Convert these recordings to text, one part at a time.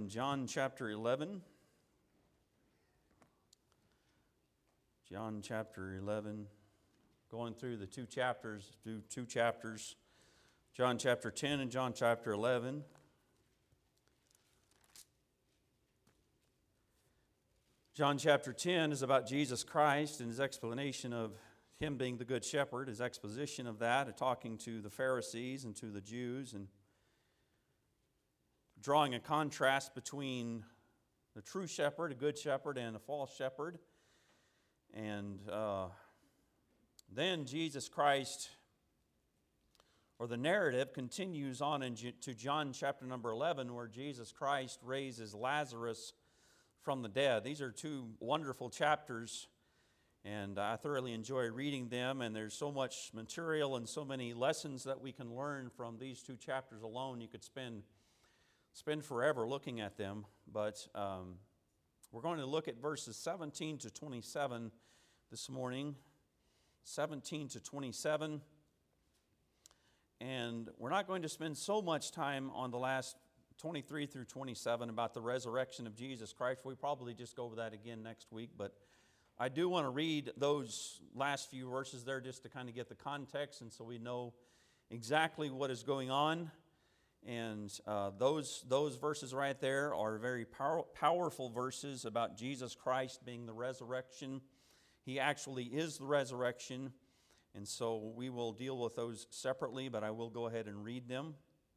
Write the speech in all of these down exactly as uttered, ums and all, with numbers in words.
in John chapter eleven. John chapter eleven. Going through the two chapters, through two chapters. John chapter ten and John chapter eleven. John chapter ten is about Jesus Christ and his explanation of him being the good shepherd, his exposition of that, and talking to the Pharisees and to the Jews, and drawing a contrast between the true shepherd, a good shepherd, and a false shepherd. And uh, then Jesus Christ, or the narrative, continues on into John chapter number eleven, where Jesus Christ raises Lazarus from the dead. These are two wonderful chapters, and I thoroughly enjoy reading them, and there's so much material and so many lessons that we can learn from these two chapters alone. You could spend spend forever looking at them, but um, we're going to look at verses seventeen to twenty-seven this morning, seventeen to twenty-seven, and we're not going to spend so much time on the last twenty-three through twenty-seven about the resurrection of Jesus Christ. We probably just go over that again next week, but I do want to read those last few verses there just to kind of get the context, and so we know exactly what is going on. And uh, those those verses right there are very power, powerful verses about Jesus Christ being the resurrection. He actually is the resurrection, and so we will deal with those separately, but I will go ahead and read them.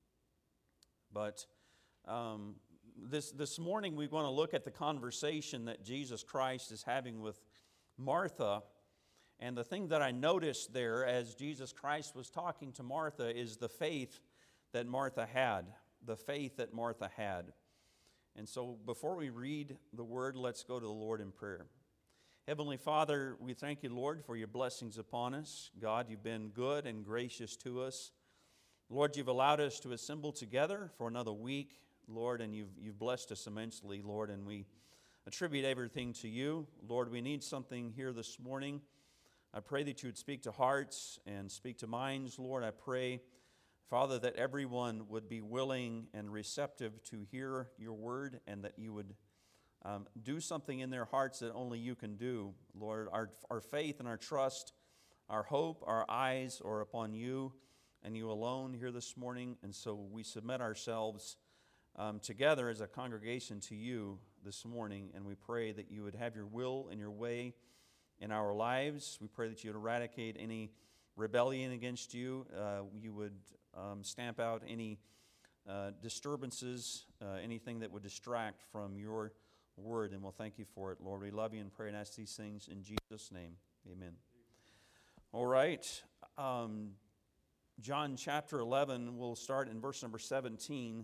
But um, this this morning we want to look at the conversation that Jesus Christ is having with Martha. And the thing that I noticed there as Jesus Christ was talking to Martha is the faith that Martha had, the faith that Martha had. And so before we read the word, let's go to the Lord in prayer. Heavenly Father, we thank you, Lord, for your blessings upon us. God, you've been good and gracious to us. Lord, you've allowed us to assemble together for another week, Lord, and you've, you've blessed us immensely, Lord, and we attribute everything to you. Lord, we need something here this morning. I pray that you would speak to hearts and speak to minds, Lord. I pray, Father, that everyone would be willing and receptive to hear your word, and that you would um, do something in their hearts that only you can do. Lord, our, our faith and our trust, our hope, our eyes are upon you and you alone here this morning. And so we submit ourselves um, together as a congregation to you this morning, and we pray that you would have your will and your way in our lives. We pray that you would eradicate any rebellion against you. Uh, you would um, stamp out any uh, disturbances, uh, anything that would distract from your word, and we'll thank you for it, Lord. We love you and pray and ask these things in Jesus' name. Amen. All right. Um, John chapter eleven, we'll start in verse number seventeen.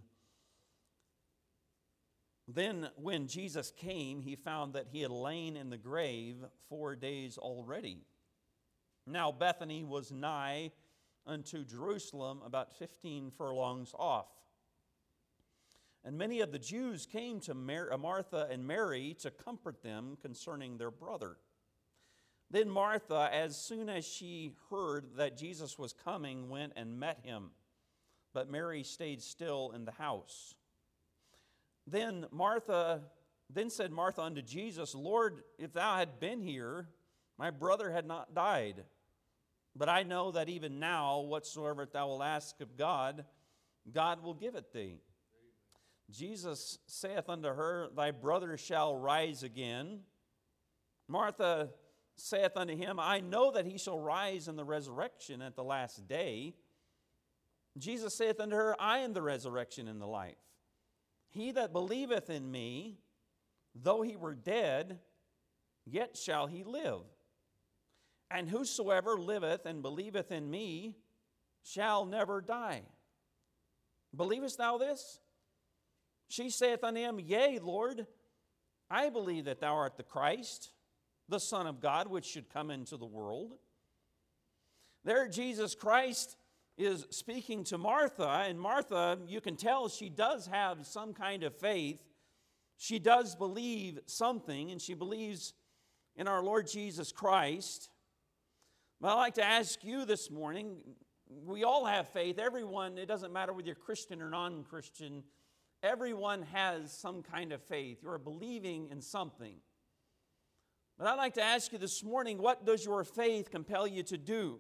Then when Jesus came, he found that he had lain in the grave four days already. Now Bethany was nigh unto Jerusalem, about fifteen furlongs off. And many of the Jews came to Martha and Mary to comfort them concerning their brother. Then Martha, as soon as she heard that Jesus was coming, went and met him. But Mary stayed still in the house. Then Martha, then said Martha unto Jesus, Lord, if thou had been here, my brother had not died. But I know that even now, whatsoever thou wilt ask of God, God will give it thee. Jesus saith unto her, Thy brother shall rise again. Martha saith unto him, I know that he shall rise in the resurrection at the last day. Jesus saith unto her, I am the resurrection and the life. He that believeth in me, though he were dead, yet shall he live. And whosoever liveth and believeth in me shall never die. Believest thou this? She saith unto him, Yea, Lord, I believe that thou art the Christ, the Son of God, which should come into the world. There Jesus Christ is speaking to Martha, and Martha, you can tell she does have some kind of faith. She does believe something, and she believes in our Lord Jesus Christ. But I'd like to ask you this morning, we all have faith. Everyone, it doesn't matter whether you're Christian or non-Christian, Everyone has some kind of faith. You're believing in something. But I'd like to ask you this morning, what does your faith compel you to do?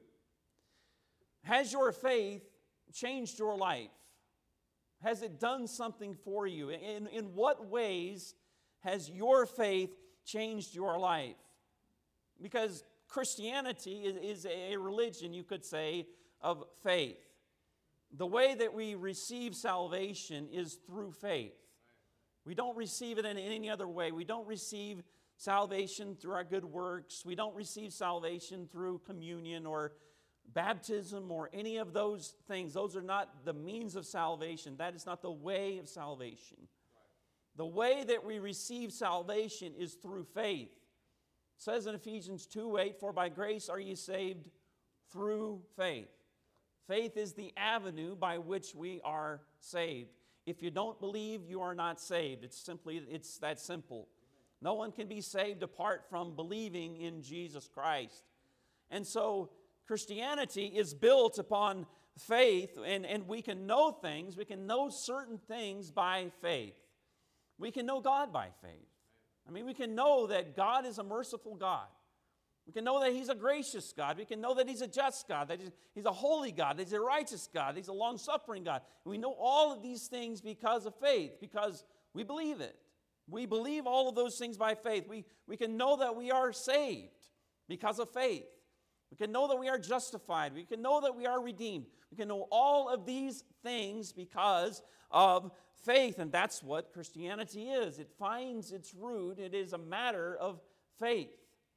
Has your faith changed your life? Has it done something for you? In, in what ways has your faith changed your life? Because Christianity is, is a religion, you could say, of faith. The way that we receive salvation is through faith. We don't receive it in any other way. We don't receive salvation through our good works. We don't receive salvation through communion or baptism or any of those things. Those are not the means of salvation. That is not the way of salvation. The way that we receive salvation is through faith. It says in Ephesians two eight, "For by grace are ye saved through faith." Faith is the avenue by which we are saved. If you don't believe, you are not saved. It's simply, it's that simple. No one can be saved apart from believing in Jesus Christ. And so Christianity is built upon faith, and, and we can know things, we can know certain things by faith. We can know God by faith. I mean, we can know that God is a merciful God. We can know that He's a gracious God. We can know that He's a just God, that He's a holy God, that He's a righteous God, He's a long-suffering God. And we know all of these things because of faith, because we believe it. We believe all of those things by faith. We, we can know that we are saved because of faith. We can know that we are justified. We can know that we are redeemed. We can know all of these things because of faith. And that's what Christianity is. It finds its root. It is a matter of faith.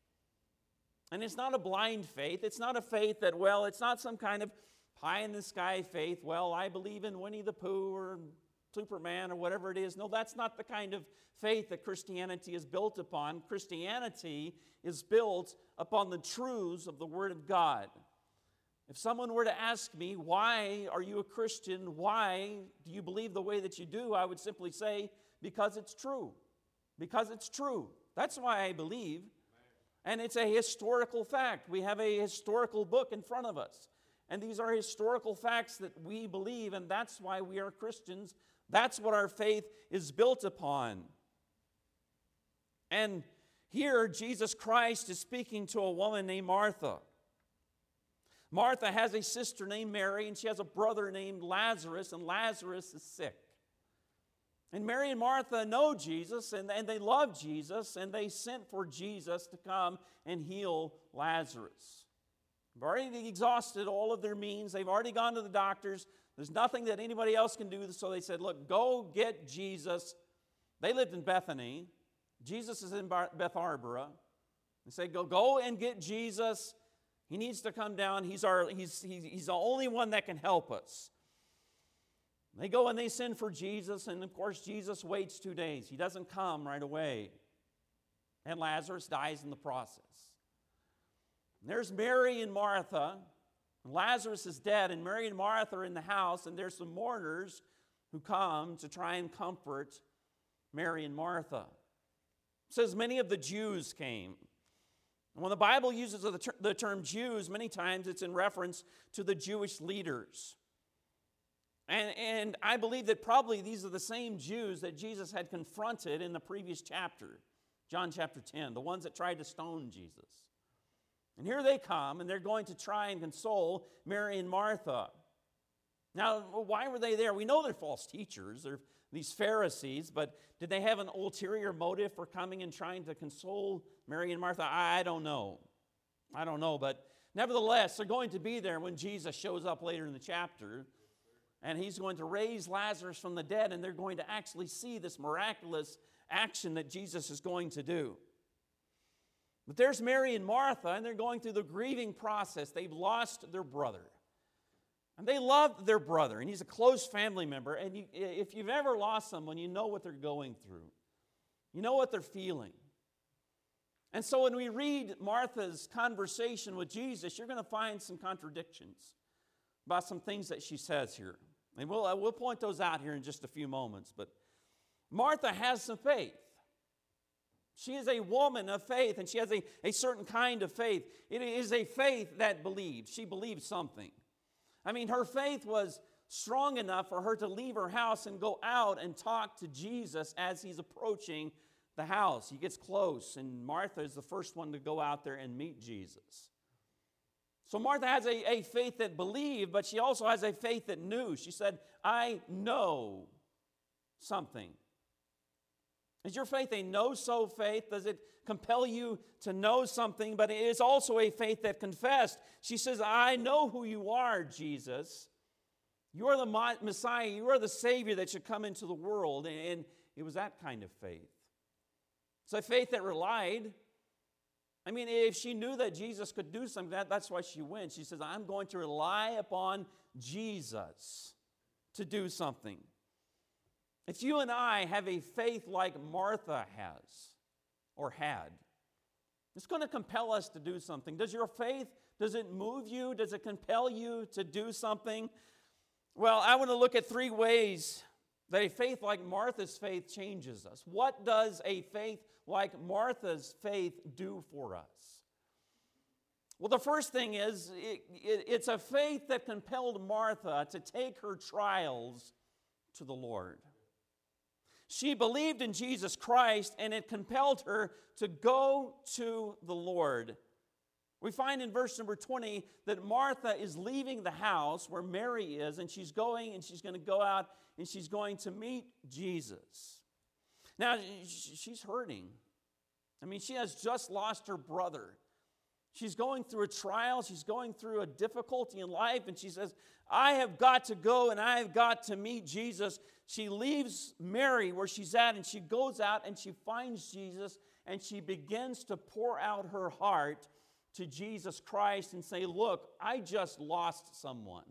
And it's not a blind faith. It's not a faith that, well, it's not some kind of pie-in-the-sky faith. Well, I believe in Winnie the Pooh or Superman or whatever it is. No, that's not the kind of faith that Christianity is built upon. Christianity is built upon the truths of the Word of God. If someone were to ask me, why are you a Christian? Why do you believe the way that you do? I would simply say, because it's true. Because it's true. That's why I believe. And it's a historical fact. We have a historical book in front of us. And these are historical facts that we believe, and that's why we are Christians. That's what our faith is built upon. And here, Jesus Christ is speaking to a woman named Martha. Martha has a sister named Mary, and she has a brother named Lazarus, and Lazarus is sick. And Mary and Martha know Jesus, and, and they love Jesus, and they sent for Jesus to come and heal Lazarus. They've already exhausted all of their means. They've already gone to the doctors. There's nothing that anybody else can do. So they said, look, go get Jesus. They lived in Bethany. Jesus is in Beth Arbara. They say, go, go and get Jesus. He needs to come down. He's, our, he's, he's, he's the only one that can help us. They go and they send for Jesus, and of course Jesus waits two days. He doesn't come right away. And Lazarus dies in the process. And there's Mary and Martha. And Lazarus is dead, and Mary and Martha are in the house, and there's some mourners who come to try and comfort Mary and Martha. It says many of the Jews came. And when the Bible uses the, ter- the term Jews, many times it's in reference to the Jewish leaders. And, and I believe that probably these are the same Jews that Jesus had confronted in the previous chapter, John chapter ten, the ones that tried to stone Jesus. And here they come, and they're going to try and console Mary and Martha. Now, why were they there? We know they're false teachers. They're these Pharisees, but did they have an ulterior motive for coming and trying to console Mary and Martha? I don't know. I don't know, but nevertheless, they're going to be there when Jesus shows up later in the chapter. And he's going to raise Lazarus from the dead, and they're going to actually see this miraculous action that Jesus is going to do. But there's Mary and Martha, and they're going through the grieving process. They've lost their brother. And they loved their brother, and he's a close family member. And you, if you've ever lost someone, you know what they're going through. You know what they're feeling. And so when we read Martha's conversation with Jesus, you're going to find some contradictions about some things that she says here. And we'll, we'll point those out here in just a few moments. But Martha has some faith. She is a woman of faith, and she has a, a certain kind of faith. It is a faith that believes. She believes something. I mean, her faith was strong enough for her to leave her house and go out and talk to Jesus as he's approaching the house. He gets close, and Martha is the first one to go out there and meet Jesus. So Martha has a, a faith that believed, but she also has a faith that knew. She said, I know something. Is your faith a know-so faith? Does it compel you to know something? But it is also a faith that confessed. She says, I know who you are, Jesus. You are the Messiah. You are the Savior that should come into the world. And it was that kind of faith. It's a faith that relied. I mean, if she knew that Jesus could do something, that, that's why she went. She says, I'm going to rely upon Jesus to do something. If you and I have a faith like Martha has or had, it's going to compel us to do something. Does your faith, does it move you? Does it compel you to do something? Well, I want to look at three ways that a faith like Martha's faith changes us. What does a faith like Martha's faith do for us? Well, the first thing is, it, it, it's a faith that compelled Martha to take her trials to the Lord. She believed in Jesus Christ, and it compelled her to go to the Lord. We find in verse number twenty that Martha is leaving the house where Mary is, and she's going and she's going to go out and she's going to meet Jesus. Now, she's hurting. I mean, she has just lost her brother. She's going through a trial. She's going through a difficulty in life, and she says, I have got to go and I have got to meet Jesus. She leaves Mary where she's at, and she goes out and she finds Jesus, and she begins to pour out her heart to Jesus Christ and say, look, I just lost someone.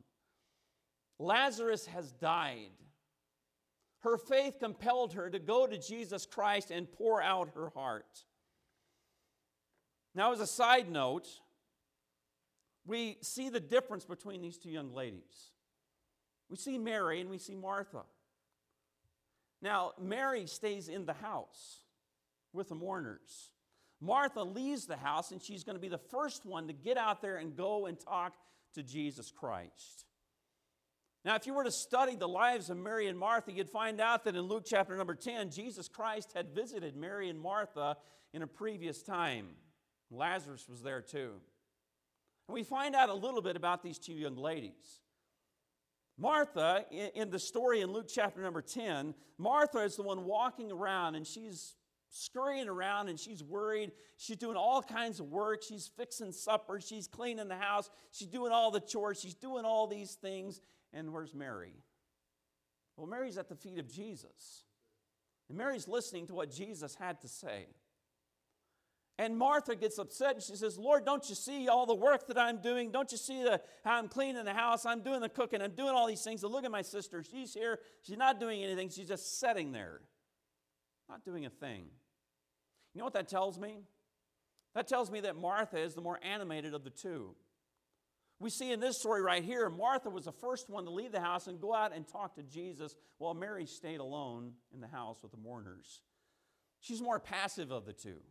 Lazarus has died. Her faith compelled her to go to Jesus Christ and pour out her heart. Now, as a side note, we see the difference between these two young ladies. We see Mary and we see Martha. Now, Mary stays in the house with the mourners. Martha leaves the house, and she's going to be the first one to get out there and go and talk to Jesus Christ. Now, if you were to study the lives of Mary and Martha, you'd find out that in Luke chapter number ten, Jesus Christ had visited Mary and Martha in a previous time. Lazarus was there too. And we find out a little bit about these two young ladies. Martha, in the story in Luke chapter number ten, Martha is the one walking around, and she's scurrying around, and she's worried. She's doing all kinds of work. She's fixing supper. She's cleaning the house. She's doing all the chores. She's doing all these things. And where's Mary? Well, Mary's at the feet of Jesus. And Mary's listening to what Jesus had to say. And Martha gets upset, and she says, Lord, don't you see all the work that I'm doing? Don't you see the, how I'm cleaning the house? I'm doing the cooking. I'm doing all these things. And look at my sister. She's here. She's not doing anything. She's just sitting there, not doing a thing. You know what that tells me? That tells me that Martha is the more animated of the two. We see in this story right here, Martha was the first one to leave the house and go out and talk to Jesus, while Mary stayed alone in the house with the mourners. She's more passive of the two.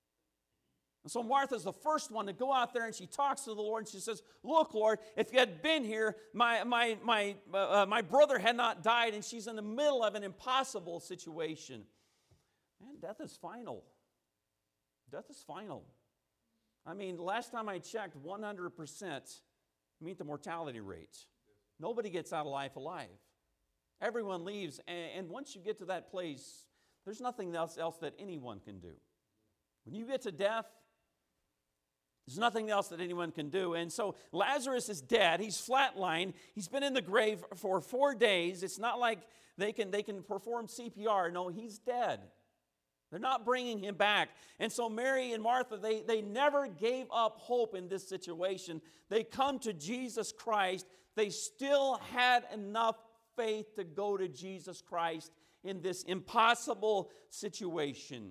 And so Martha's the first one to go out there, and she talks to the Lord, and she says, look, Lord, if you had been here, my, my, my, uh, my brother had not died. And she's in the middle of an impossible situation. Man, death is final. Death is final. I mean, last time I checked, one hundred percent meet the mortality rate. Nobody gets out of life alive. Everyone leaves, and, and once you get to that place, there's nothing else, else that anyone can do. When you get to death, there's nothing else that anyone can do. And so Lazarus is dead. He's flatlined. He's been in the grave for four days. It's not like they can, they can perform C P R. No, he's dead. They're not bringing him back. And so Mary and Martha, they, they never gave up hope in this situation. They come to Jesus Christ. They still had enough faith to go to Jesus Christ in this impossible situation.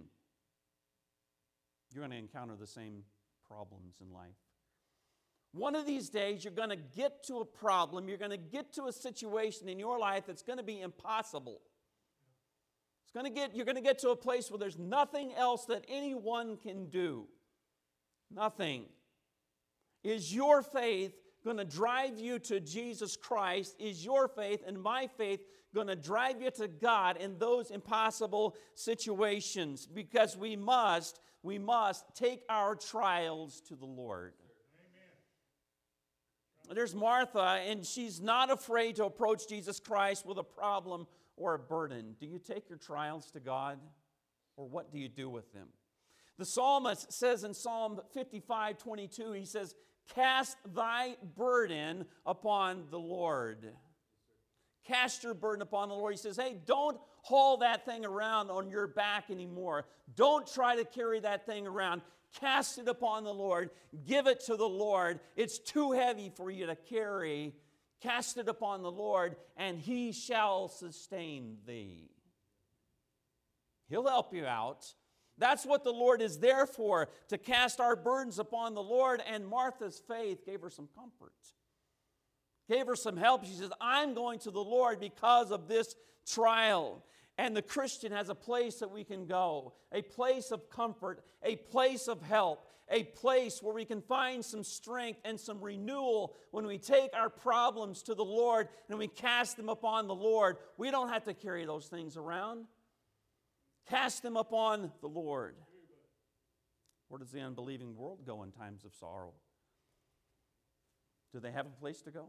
You're going to encounter the same problems in life. One of these days, you're going to get to a problem. You're going to get to a situation in your life that's going to be impossible. It's going to get, you're going to get to a place where there's nothing else that anyone can do. Nothing. Is your faith going to drive you to Jesus Christ? Is your faith and my faith going to drive you to God in those impossible situations? Because we must, we must take our trials to the Lord. There's Martha, and she's not afraid to approach Jesus Christ with a problem or a burden. Do you take your trials to God, or what do you do with them? The psalmist says in Psalm fifty-five twenty-two, he says, cast thy burden upon the Lord. Cast your burden upon the Lord. He says, hey, don't haul that thing around on your back anymore. Don't try to carry that thing around. Cast it upon the Lord. Give it to the Lord. It's too heavy for you to carry. Cast it upon the Lord, and He shall sustain thee. He'll help you out. That's what the Lord is there for, to cast our burdens upon the Lord. And Martha's faith gave her some comfort. Gave her some help. She says, I'm going to the Lord because of this trial. And the Christian has a place that we can go, a place of comfort, a place of help, a place where we can find some strength and some renewal when we take our problems to the Lord and we cast them upon the Lord. We don't have to carry those things around. Cast them upon the Lord. Where does the unbelieving world go in times of sorrow? Do they have a place to go?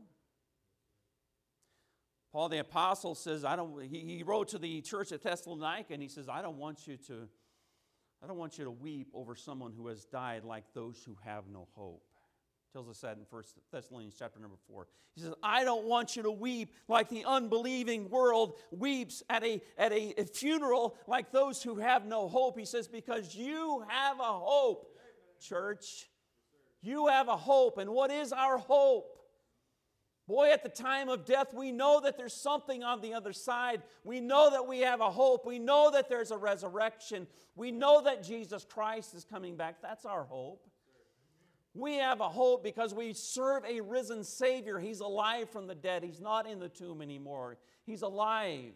Paul the Apostle says, I don't, he, he wrote to the church at Thessalonica, and he says, I don't want you to, I don't want you to weep over someone who has died like those who have no hope. Tells us that in First Thessalonians chapter number four. He says, I don't want you to weep like the unbelieving world weeps at a, at a, a funeral like those who have no hope. He says, because you have a hope, church. You have a hope. And what is our hope? Boy, at the time of death, we know that there's something on the other side. We know that we have a hope. We know that there's a resurrection. We know that Jesus Christ is coming back. That's our hope. We have a hope because we serve a risen Savior. He's alive from the dead. He's not in the tomb anymore. He's alive.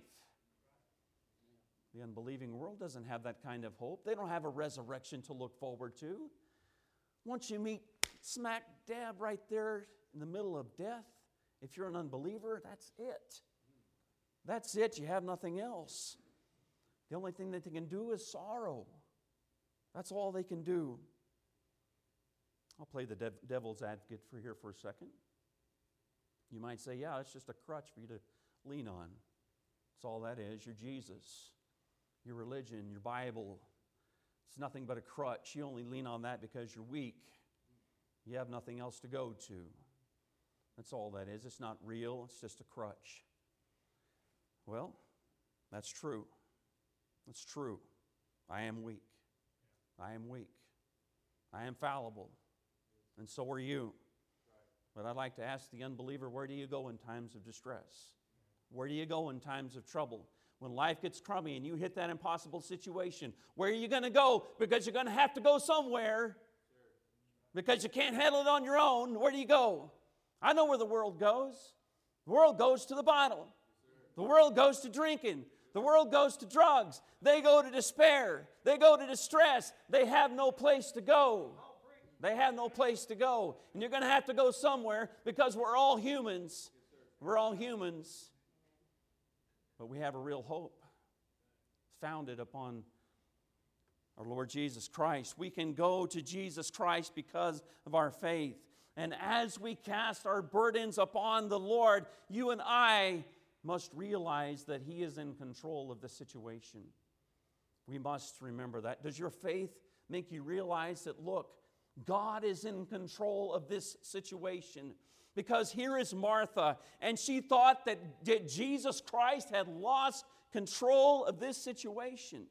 The unbelieving world doesn't have that kind of hope. They don't have a resurrection to look forward to. Once you meet smack dab right there in the middle of death, if you're an unbeliever, that's it. That's it. You have nothing else. The only thing that they can do is sorrow. That's all they can do. I'll play the dev- devil's advocate for here for a second. You might say, yeah, it's just a crutch for you to lean on. That's all that is. Your Jesus, your religion, your Bible. It's nothing but a crutch. You only lean on that because you're weak. You have nothing else to go to. That's all that is. It's not real. It's just a crutch. Well, that's true. That's true. I am weak. I am weak. I am fallible. And so are you. But I'd like to ask the unbeliever, where do you go in times of distress? Where do you go in times of trouble? When life gets crummy and you hit that impossible situation, where are you going to go? Because you're going to have to go somewhere. Because you can't handle it on your own. Where do you go? I know where the world goes. The world goes to the bottle. The world goes to drinking. The world goes to drugs. They go to despair. They go to distress. They have no place to go. They have no place to go. And you're going to have to go somewhere because we're all humans. We're all humans. But we have a real hope founded upon our Lord Jesus Christ. We can go to Jesus Christ because of our faith. And as we cast our burdens upon the Lord, you and I must realize that He is in control of the situation. We must remember that. Does your faith make you realize that, look, God is in control of this situation? Because here is Martha, and she thought that Jesus Christ had lost control of this situation.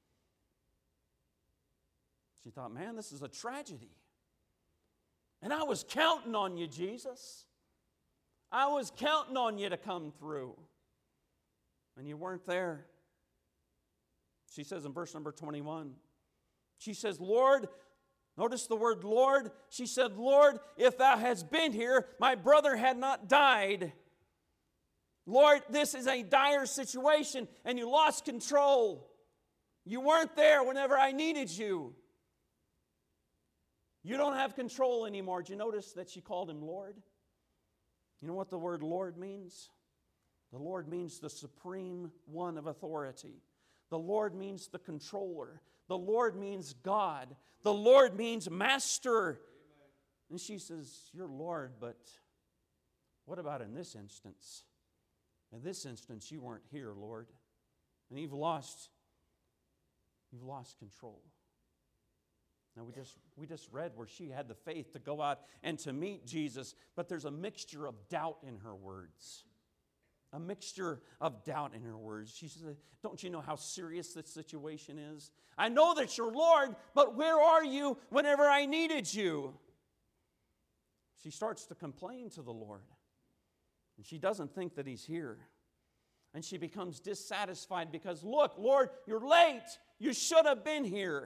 She thought, man, this is a tragedy. And I was counting on you, Jesus. I was counting on you to come through. And you weren't there. She says in verse number twenty-one, she says, Lord, notice the word Lord. She said, Lord, if thou hadst been here, my brother had not died. Lord, this is a dire situation, and you lost control. You weren't there whenever I needed you. You don't have control anymore. Did you notice that she called him Lord? You know what the word Lord means? The Lord means the supreme one of authority. The Lord means the controller. The Lord means God. The Lord means master. Amen. And she says, you're Lord, but what about in this instance? In this instance, you weren't here, Lord. And you've lost, you've lost control. Now, we just, we just read where she had the faith to go out and to meet Jesus, but there's a mixture of doubt in her words. A mixture of doubt in her words. She said, don't you know how serious this situation is? I know that you're Lord, but where are you whenever I needed you? She starts to complain to the Lord. And she doesn't think that He's here. And she becomes dissatisfied because, look, Lord, you're late. You should have been here.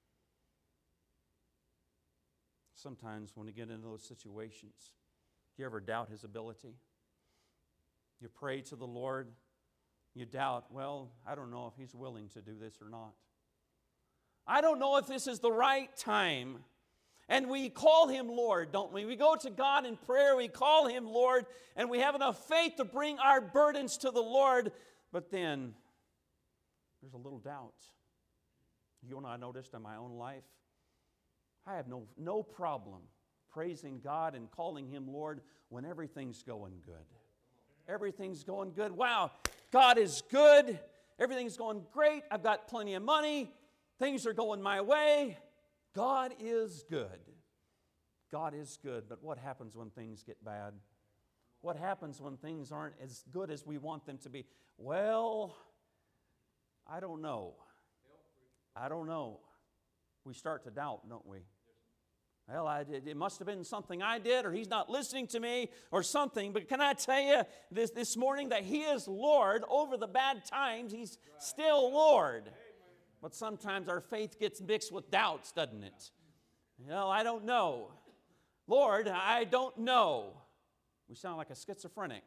Sometimes when you get into those situations, do you ever doubt His ability? You pray to the Lord, you doubt, well, I don't know if He's willing to do this or not. I don't know if this is the right time. And we call Him Lord, don't we? We go to God in prayer, we call Him Lord, and we have enough faith to bring our burdens to the Lord. But then, there's a little doubt. You know what I noticed in my own life? I have no, no problem praising God and calling Him Lord when everything's going good. Everything's going good. Wow, God is good. Everything's going great. I've got plenty of money. Things are going my way. God is good. God is good. But what happens when things get bad? What happens when things aren't as good as we want them to be? Well, I don't know. I don't know. We start to doubt, don't we? Well, I did, it must have been something I did, or He's not listening to me, or something. But can I tell you this, this morning that He is Lord over the bad times? He's still Lord. But sometimes our faith gets mixed with doubts, doesn't it? Well, I don't know. Lord, I don't know. We sound like a schizophrenic.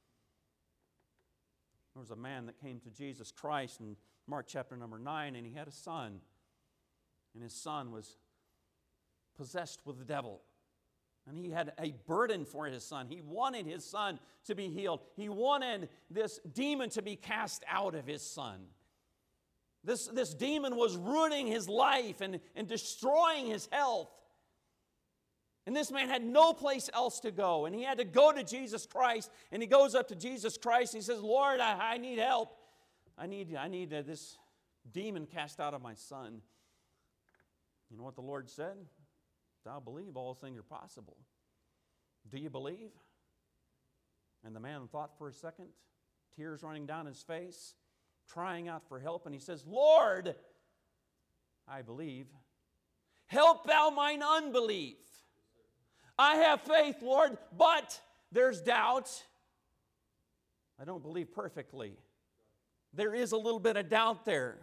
There was a man that came to Jesus Christ in Mark chapter number nine, and he had a son. And his son was possessed with the devil. And he had a burden for his son. He wanted his son to be healed. He wanted this demon to be cast out of his son. This, this demon was ruining his life and, and destroying his health. And this man had no place else to go. And he had to go to Jesus Christ. And he goes up to Jesus Christ. And he says, Lord, I, I need help. I need, I need uh, this demon cast out of my son. You know what the Lord said? Thou believe all things are possible. Do you believe? And the man thought for a second, tears running down his face, crying out for help. And he says, Lord, I believe. Help thou mine unbelief. I have faith, Lord, but there's doubt. I don't believe perfectly. There is a little bit of doubt there.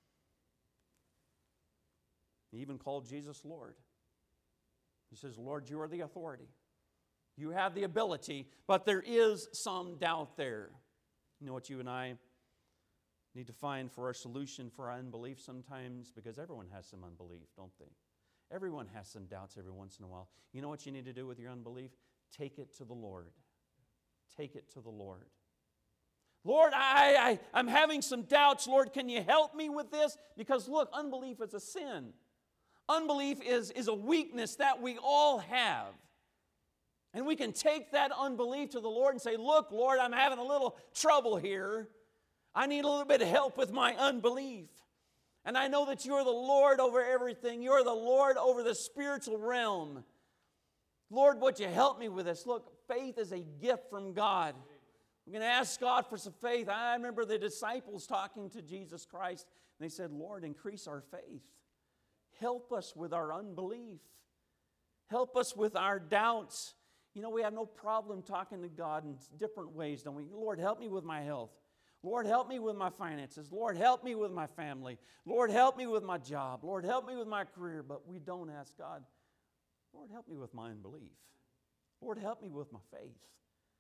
He even called Jesus Lord. He says, Lord, you are the authority. You have the ability, but there is some doubt there. You know what you and I need to find for our solution for our unbelief sometimes? Because everyone has some unbelief, don't they? Everyone has some doubts every once in a while. You know what you need to do with your unbelief? Take it to the Lord. Take it to the Lord. Lord, I, I, I'm having some doubts. Lord, can you help me with this? Because look, unbelief is a sin. Unbelief is, is a weakness that we all have. And we can take that unbelief to the Lord and say, look, Lord, I'm having a little trouble here. I need a little bit of help with my unbelief. And I know that you're the Lord over everything. You're the Lord over the spiritual realm. Lord, would you help me with this? Look, faith is a gift from God. I'm going to ask God for some faith. I remember the disciples talking to Jesus Christ, and they said, Lord, increase our faith. Help us with our unbelief. Help us with our doubts. You know, we have no problem talking to God in different ways, don't we? Lord, help me with my health. Lord, help me with my finances. Lord, help me with my family. Lord, help me with my job. Lord, help me with my career. But we don't ask God, Lord, help me with my unbelief. Lord, help me with my faith.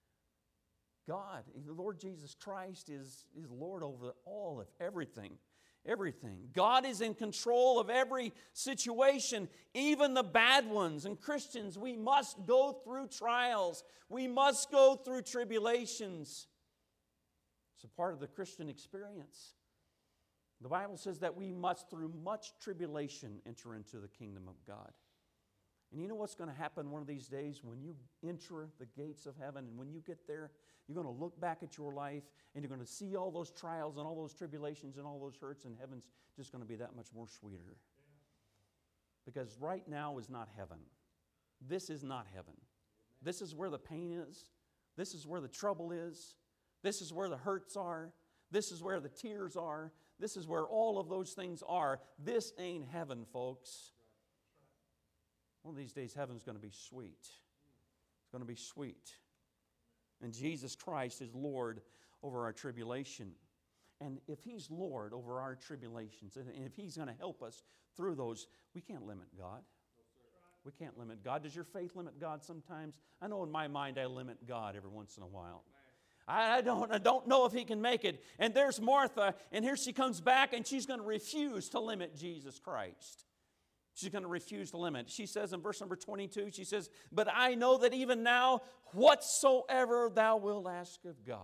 God, the Lord Jesus Christ is, is Lord over all of everything. everything. God is in control of every situation, even the bad ones. And Christians, we must go through trials. We must go through tribulations. It's a part of the Christian experience. The Bible says that we must, through much tribulation, enter into the kingdom of God. And you know what's going to happen one of these days when you enter the gates of heaven, and when you get there, you're going to look back at your life and you're going to see all those trials and all those tribulations and all those hurts, and heaven's just going to be that much more sweeter. Because right now is not heaven. This is not heaven. This is where the pain is. This is where the trouble is. This is where the hurts are. This is where the tears are. This is where all of those things are. This ain't heaven, folks. One of these days, heaven's going to be sweet. It's going to be sweet. And Jesus Christ is Lord over our tribulation. And if He's Lord over our tribulations, and if He's going to help us through those, we can't limit God. We can't limit God. Does your faith limit God sometimes? I know in my mind I limit God every once in a while. I don't, I don't know if He can make it. And there's Martha, and here she comes back, and she's going to refuse to limit Jesus Christ. She's going to refuse to limit. She says in verse number twenty-two, she says, "But I know that even now, whatsoever thou wilt ask of God."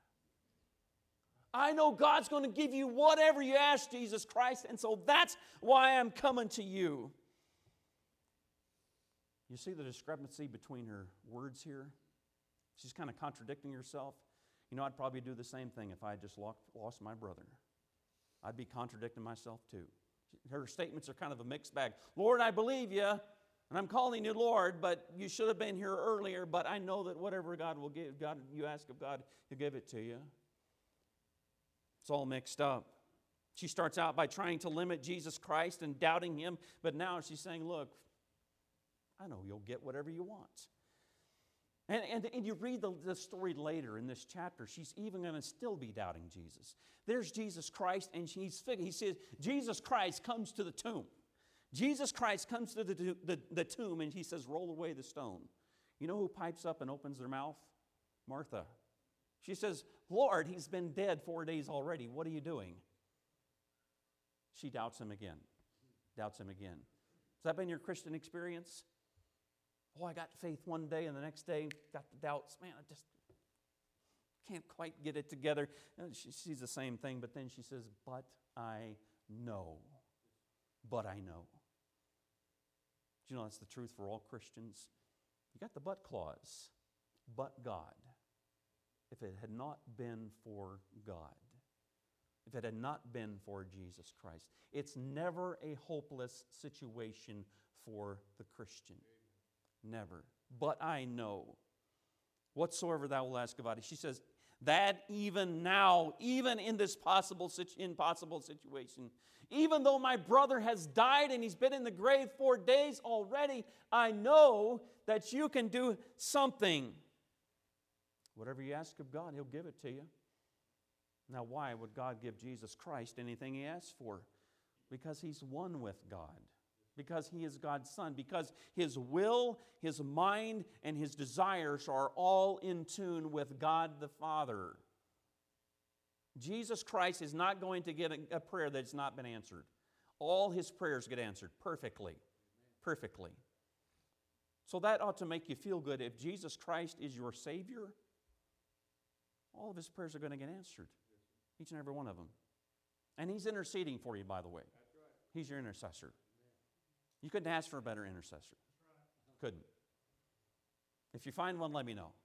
I know God's going to give you whatever you ask Jesus Christ, and so that's why I'm coming to you. You see the discrepancy between her words here? She's kind of contradicting herself. You know, I'd probably do the same thing if I had just lost my brother. I'd be contradicting myself too. Her statements are kind of a mixed bag. Lord, I believe you, and I'm calling you Lord, but you should have been here earlier, but I know that whatever God will give, God, you ask of God, He'll give it to you. It's all mixed up. She starts out by trying to limit Jesus Christ and doubting Him, but now she's saying, look, I know you'll get whatever you want. And, and, and you read the, the story later in this chapter, she's even going to still be doubting Jesus. There's Jesus Christ, and she's he says, Jesus Christ comes to the tomb. Jesus Christ comes to the, the, the tomb, and He says, roll away the stone. You know who pipes up and opens their mouth? Martha. She says, Lord, He's been dead four days already. What are you doing? She doubts Him again. Doubts Him again. Has that been your Christian experience? Oh, I got faith one day, and the next day, got the doubts. Man, I just can't quite get it together. And she sees the same thing, but then she says, but I know. But I know. Do you know that's the truth for all Christians? You got the but clause. But God. If it had not been for God, if it had not been for Jesus Christ, it's never a hopeless situation for the Christian. Never. But I know. Whatsoever thou wilt ask of God. She says, that even now, even in this possible, impossible situation, even though my brother has died and he's been in the grave four days already, I know that you can do something. Whatever you ask of God, He'll give it to you. Now, why would God give Jesus Christ anything He asks for? Because He's one with God. Because He is God's Son. Because His will, His mind, and His desires are all in tune with God the Father. Jesus Christ is not going to get a, a prayer that's not been answered. All His prayers get answered perfectly. Perfectly. So that ought to make you feel good. If Jesus Christ is your Savior, all of His prayers are going to get answered. Each and every one of them. And He's interceding for you, by the way. He's your intercessor. You couldn't ask for a better intercessor. Couldn't. If you find one, let me know.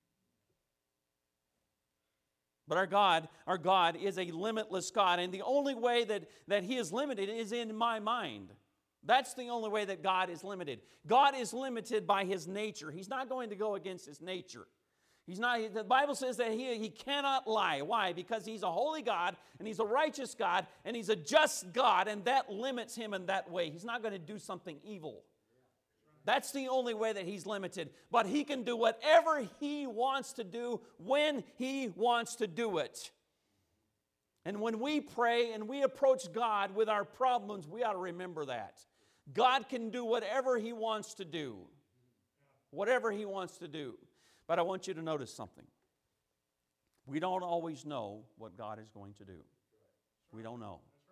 But our God, our God is a limitless God, and the only way that, that He is limited is in my mind. That's the only way that God is limited. God is limited by His nature. He's not going to go against His nature. He's not, the Bible says that he, he cannot lie. Why? Because He's a holy God, and He's a righteous God, and He's a just God, and that limits Him in that way. He's not going to do something evil. That's the only way that He's limited. But He can do whatever He wants to do when He wants to do it. And when we pray and we approach God with our problems, we ought to remember that. God can do whatever He wants to do. Whatever He wants to do. But I want you to notice something. We don't always know what God is going to do. We don't know.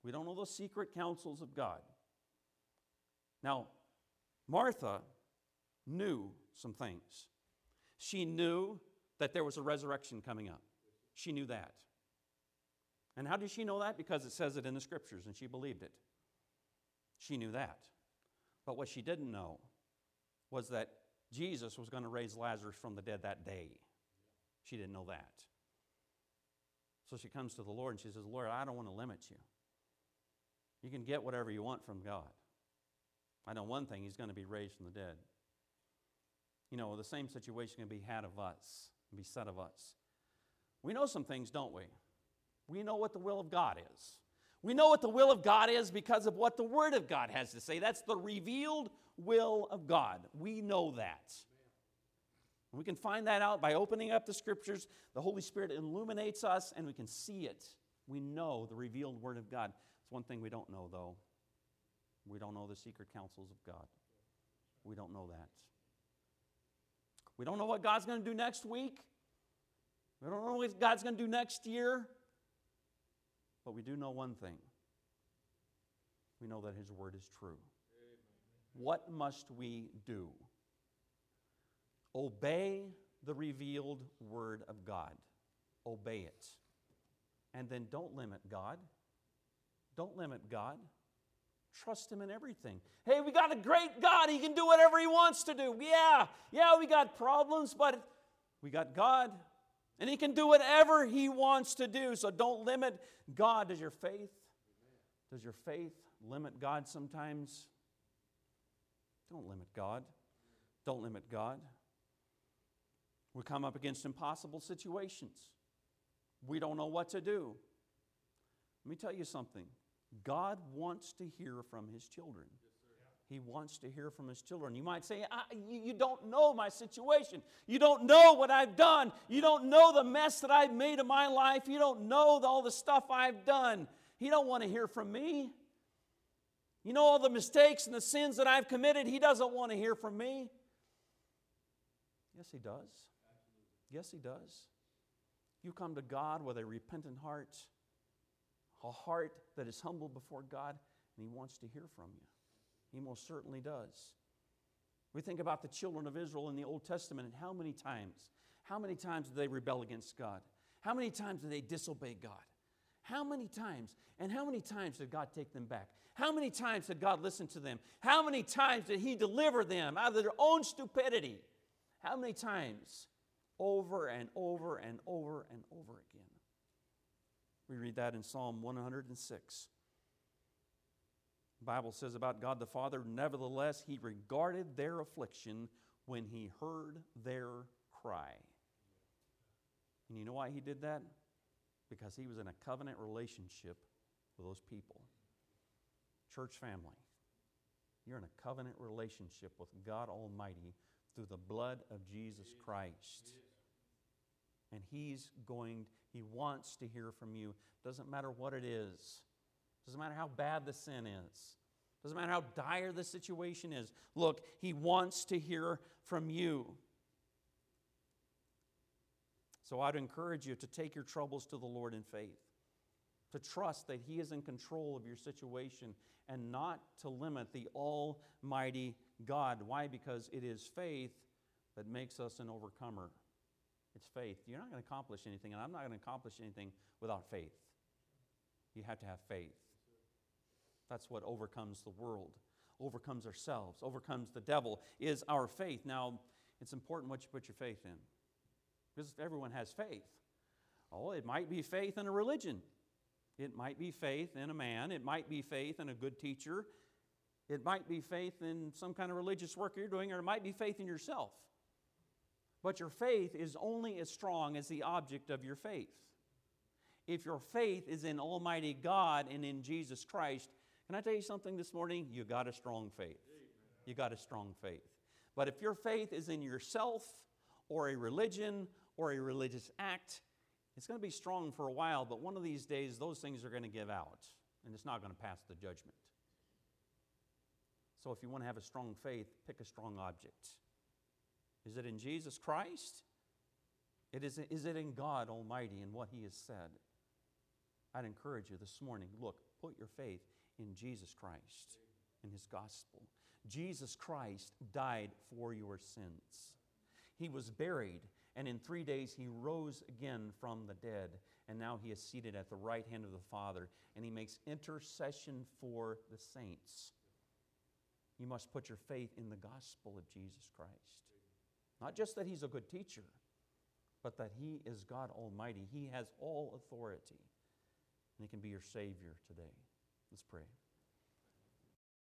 We don't know the secret counsels of God. Now, Martha knew some things. She knew that there was a resurrection coming up. She knew that. And how did she know that? Because it says it in the Scriptures, and she believed it. She knew that. But what she didn't know was that Jesus was going to raise Lazarus from the dead that day. She didn't know that. So she comes to the Lord and she says, Lord, I don't want to limit you. You can get whatever you want from God. I know one thing, He's going to be raised from the dead. You know, the same situation can be had of us, can be said of us. We know some things, don't we? We know what the will of God is. We know what the will of God is because of what the Word of God has to say. That's the revealed will of God. We know that. We can find that out by opening up the Scriptures. The Holy Spirit illuminates us and we can see it. We know the revealed Word of God. It's one thing we don't know, though. We don't know the secret counsels of God. We don't know that. We don't know what God's going to do next week. We don't know what God's going to do next year. But we do know one thing. We know that His Word is true. What must we do? Obey the revealed Word of God. Obey it. And then don't limit God. Don't limit God. Trust Him in everything. Hey, we got a great God. He can do whatever He wants to do. Yeah, yeah, we got problems, but we got God. And He can do whatever He wants to do. So don't limit God. Does your faith, does your faith limit God sometimes? Don't limit God. Don't limit God. We come up against impossible situations. We don't know what to do. Let me tell you something. God wants to hear from His children. He wants to hear from His children. You might say, I, you, you don't know my situation. You don't know what I've done. You don't know the mess that I've made of my life. You don't know all the stuff I've done. He don't want to hear from me. You know all the mistakes and the sins that I've committed. He doesn't want to hear from me. Yes, He does. Yes, He does. You come to God with a repentant heart, a heart that is humble before God, and He wants to hear from you. He most certainly does. We think about the children of Israel in the Old Testament and how many times, how many times did they rebel against God? How many times did they disobey God? How many times? And how many times did God take them back? How many times did God listen to them? How many times did He deliver them out of their own stupidity? How many times? Over and over and over and over again. We read that in Psalm one hundred six. The Bible says about God the Father, nevertheless, He regarded their affliction when He heard their cry. And you know why He did that? Because He was in a covenant relationship with those people. Church family, you're in a covenant relationship with God Almighty through the blood of Jesus Christ. And He's going, He wants to hear from you. Doesn't matter what it is. Doesn't matter how bad the sin is. Doesn't matter how dire the situation is. Look, He wants to hear from you. So I'd encourage you to take your troubles to the Lord in faith. To trust that He is in control of your situation and not to limit the Almighty God. Why? Because it is faith that makes us an overcomer. It's faith. You're not going to accomplish anything, and I'm not going to accomplish anything without faith. You have to have faith. That's what overcomes the world, overcomes ourselves, overcomes the devil, is our faith. Now, it's important what you put your faith in, because everyone has faith. Oh, it might be faith in a religion. It might be faith in a man. It might be faith in a good teacher. It might be faith in some kind of religious work you're doing, or it might be faith in yourself. But your faith is only as strong as the object of your faith. If your faith is in Almighty God and in Jesus Christ, can I tell you something this morning? You got a strong faith. You got a strong faith. But if your faith is in yourself or a religion or a religious act, it's going to be strong for a while, but one of these days those things are going to give out, and it's not going to pass the judgment. So if you want to have a strong faith, pick a strong object. Is it in Jesus Christ? It is, is it in God Almighty and what He has said? I'd encourage you this morning, look, put your faith in Jesus Christ, in His gospel. Jesus Christ died for your sins. He was buried, and in three days He rose again from the dead, and now He is seated at the right hand of the Father, and He makes intercession for the saints. You must put your faith in the gospel of Jesus Christ. Not just that He's a good teacher, but that He is God Almighty. He has all authority, and He can be your Savior today. Let's pray.